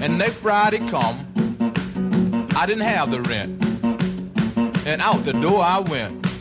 And next Friday come, I didn't have the rent. And out the door I went.